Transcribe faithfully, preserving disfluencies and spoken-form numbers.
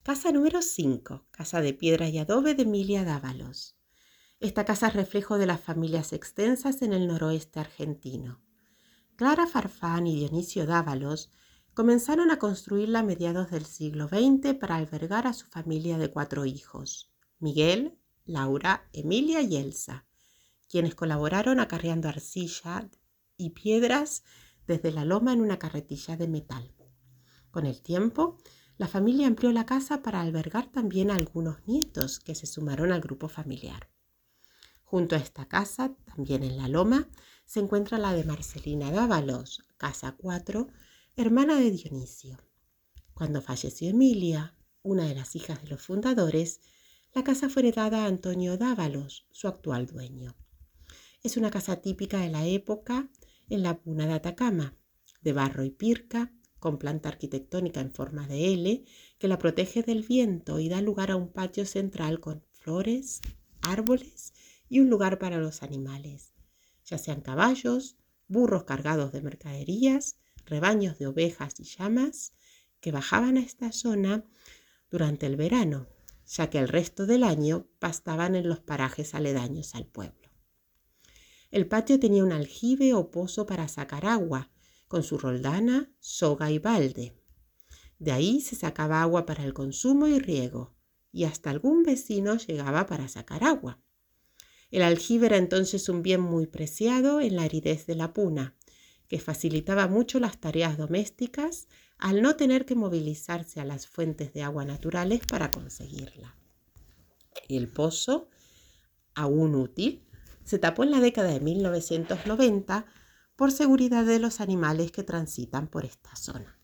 Casa número cinco, casa de piedra y adobe de Emilia Dávalos. Esta casa es reflejo de las familias extensas en el noroeste argentino. Clara Farfán y Dionisio Dávalos comenzaron a construirla a mediados del siglo veinte para albergar a su familia de cuatro hijos, Miguel, Laura, Emilia y Elsa, quienes colaboraron acarreando arcilla y piedras desde la loma en una carretilla de metal. Con el tiempo, la familia amplió la casa para albergar también a algunos nietos que se sumaron al grupo familiar. Junto a esta casa, también en la loma, se encuentra la de Marcelina Dávalos, casa cuatro, hermana de Dionisio. Cuando falleció Emilia, una de las hijas de los fundadores, la casa fue heredada a Antonio Dávalos, su actual dueño. Es una casa típica de la época en la Puna de Atacama, de barro y pirca, con planta arquitectónica en forma de L, que la protege del viento y da lugar a un patio central con flores, árboles y un lugar para los animales, ya sean caballos, burros cargados de mercaderías, rebaños de ovejas y llamas, que bajaban a esta zona durante el verano, ya que el resto del año pastaban en los parajes aledaños al pueblo. El patio tenía un aljibe o pozo para sacar agua, con su roldana, soga y balde. De ahí se sacaba agua para el consumo y riego, y hasta algún vecino llegaba para sacar agua. El aljibe era entonces un bien muy preciado en la aridez de la Puna, que facilitaba mucho las tareas domésticas al no tener que movilizarse a las fuentes de agua naturales para conseguirla. El pozo, aún útil, se tapó en la década de mil novecientos noventa por seguridad de los animales que transitan por esta zona.